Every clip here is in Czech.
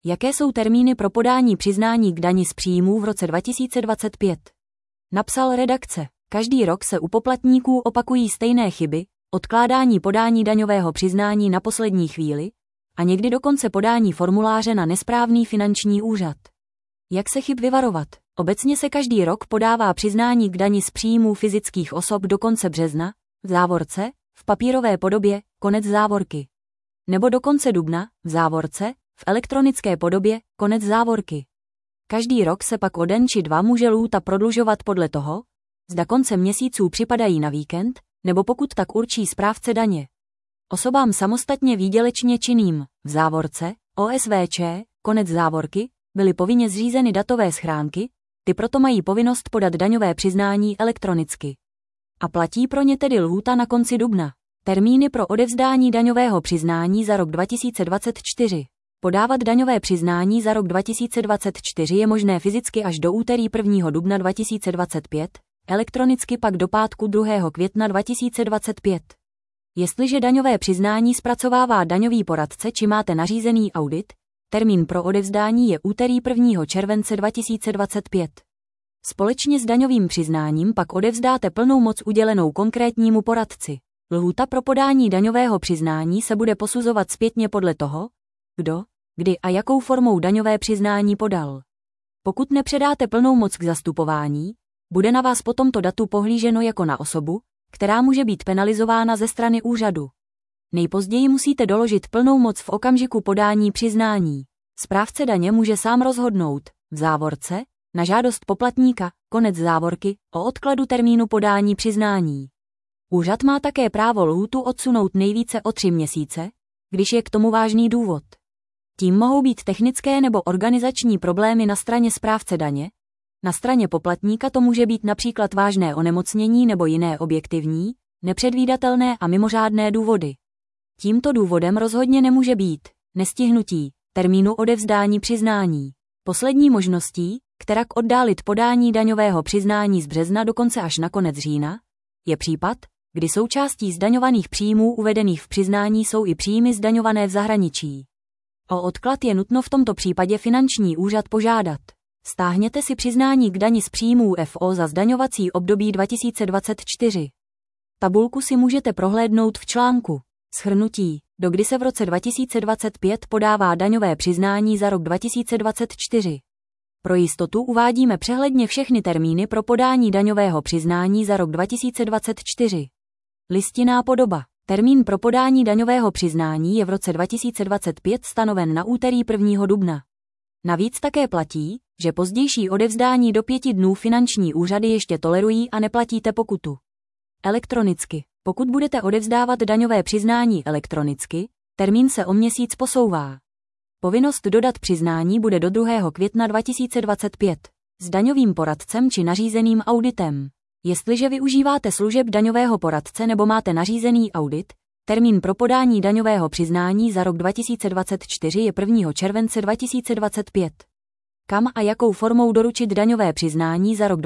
Jaké jsou termíny pro podání přiznání k dani z příjmů v roce 2025? Napsal redakce. Každý rok se u poplatníků opakují stejné chyby, odkládání podání daňového přiznání na poslední chvíli a někdy dokonce podání formuláře na nesprávný finanční úřad. Jak se chyb vyvarovat? Obecně se každý rok podává přiznání k dani z příjmů fyzických osob do konce března, v závorce, v papírové podobě, konec závorky. Nebo do konce dubna, v závorce, v elektronické podobě, konec závorky. Každý rok se pak o den či dva může lhůta prodlužovat podle toho, zda konce měsíců připadají na víkend, nebo pokud tak určí správce daně. Osobám samostatně výdělečně činným, v závorce, OSVČ, konec závorky, byly povinně zřízeny datové schránky, ty proto mají povinnost podat daňové přiznání elektronicky. A platí pro ně tedy lhůta na konci dubna. Termíny pro odevzdání daňového přiznání za rok 2024. Podávat daňové přiznání za rok 2024 je možné fyzicky až do úterý 1. dubna 2025, elektronicky pak do pátku 2. května 2025. Jestliže daňové přiznání zpracovává daňový poradce či máte nařízený audit, termín pro odevzdání je úterý 1. července 2025. Společně s daňovým přiznáním pak odevzdáte plnou moc udělenou konkrétnímu poradci. Lhůta pro podání daňového přiznání se bude posuzovat zpětně podle toho, kdo, kdy a jakou formou daňové přiznání podal. Pokud nepředáte plnou moc k zastupování, bude na vás po tomto datu pohlíženo jako na osobu, která může být penalizována ze strany úřadu. Nejpozději musíte doložit plnou moc v okamžiku podání přiznání. Správce daně může sám rozhodnout, v závorce, na žádost poplatníka, konec závorky, o odkladu termínu podání přiznání. Úřad má také právo lhůtu odsunout nejvíce o 3 měsíce, když je k tomu vážný důvod. Tím mohou být technické nebo organizační problémy na straně správce daně, na straně poplatníka to může být například vážné onemocnění nebo jiné objektivní, nepředvídatelné a mimořádné důvody. Tímto důvodem rozhodně nemůže být nestihnutí termínu odevzdání přiznání. Poslední možností, kterak oddálit podání daňového přiznání z března dokonce až na konec října, je případ, kdy součástí zdaňovaných příjmů uvedených v přiznání jsou i příjmy zdaňované v zahraničí. O odklad je nutno v tomto případě finanční úřad požádat. Stáhněte si přiznání k dani z příjmů FO za zdaňovací období 2024. Tabulku si můžete prohlédnout v článku Shrnutí, dokdy se v roce 2025 podává daňové přiznání za rok 2024. Pro jistotu uvádíme přehledně všechny termíny pro podání daňového přiznání za rok 2024. Listinná podoba. Termín pro podání daňového přiznání je v roce 2025 stanoven na úterý 1. dubna. Navíc také platí, že pozdější odevzdání do 5 dnů finanční úřady ještě tolerují a neplatíte pokutu. Elektronicky. Pokud budete odevzdávat daňové přiznání elektronicky, termín se o měsíc posouvá. Povinnost dodat přiznání bude do 2. května 2025 s daňovým poradcem či nařízeným auditem. Jestliže využíváte služeb daňového poradce nebo máte nařízený audit, termín pro podání daňového přiznání za rok 2024 je 1. července 2025. Kam a jakou formou doručit daňové přiznání za rok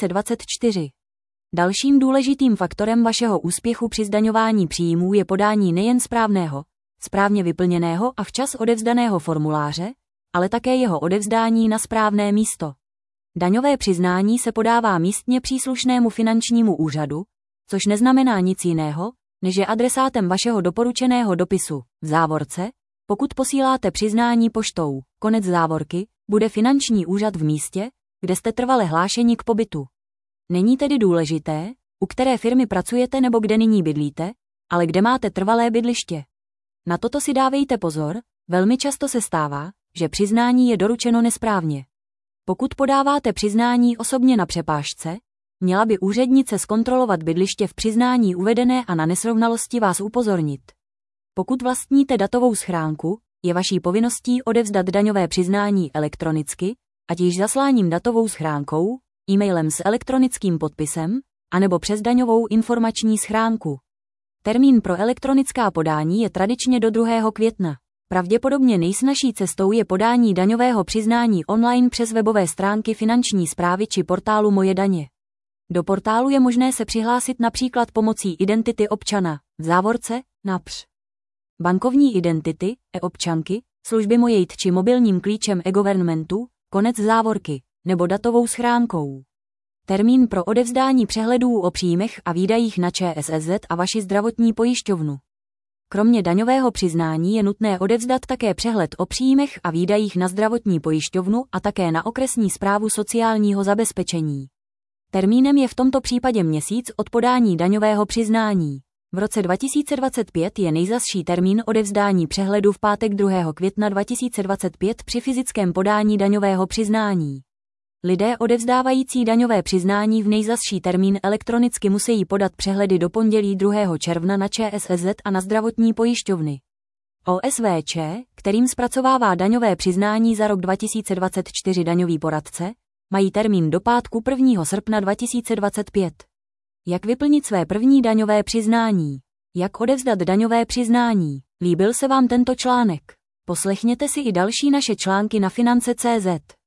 2024? Dalším důležitým faktorem vašeho úspěchu při zdaňování příjmů je podání nejen správného, správně vyplněného a včas odevzdaného formuláře, ale také jeho odevzdání na správné místo. Daňové přiznání se podává místně příslušnému finančnímu úřadu, což neznamená nic jiného, než je adresátem vašeho doporučeného dopisu, v závorce, pokud posíláte přiznání poštou, konec závorky, bude finanční úřad v místě, kde jste trvale hlášeni k pobytu. Není tedy důležité, u které firmy pracujete nebo kde nyní bydlíte, ale kde máte trvalé bydliště. Na toto si dávejte pozor, velmi často se stává, že přiznání je doručeno nesprávně. Pokud podáváte přiznání osobně na přepážce, měla by úřednice zkontrolovat bydliště v přiznání uvedené a na nesrovnalosti vás upozornit. Pokud vlastníte datovou schránku, je vaší povinností odevzdat daňové přiznání elektronicky, ať již zasláním datovou schránkou, e-mailem s elektronickým podpisem, anebo přes daňovou informační schránku. Termín pro elektronická podání je tradičně do 2. května. Pravděpodobně nejsnažší cestou je podání daňového přiznání online přes webové stránky finanční správy či portálu Moje daně. Do portálu je možné se přihlásit například pomocí identity občana, v závorce, NAPŘ. Bankovní identity, e-občanky, služby Mojejt či mobilním klíčem eGovernmentu, konec závorky, nebo datovou schránkou. Termín pro odevzdání přehledů o příjmech a výdajích na ČSSZ a vaši zdravotní pojišťovnu. Kromě daňového přiznání je nutné odevzdat také přehled o příjmech a výdajích na zdravotní pojišťovnu a také na okresní správu sociálního zabezpečení. Termínem je v tomto případě měsíc od podání daňového přiznání. V roce 2025 je nejzazší termín odevzdání přehledu v pátek 2. května 2025 při fyzickém podání daňového přiznání. Lidé odevzdávající daňové přiznání v nejzazší termín elektronicky musí podat přehledy do pondělí 2. června na ČSSZ a na zdravotní pojišťovny. OSVČ, kterým zpracovává daňové přiznání za rok 2024 daňový poradce, mají termín do pátku 1. srpna 2025. Jak vyplnit své první daňové přiznání? Jak odevzdat daňové přiznání? Líbil se vám tento článek? Poslechněte si i další naše články na finance.cz.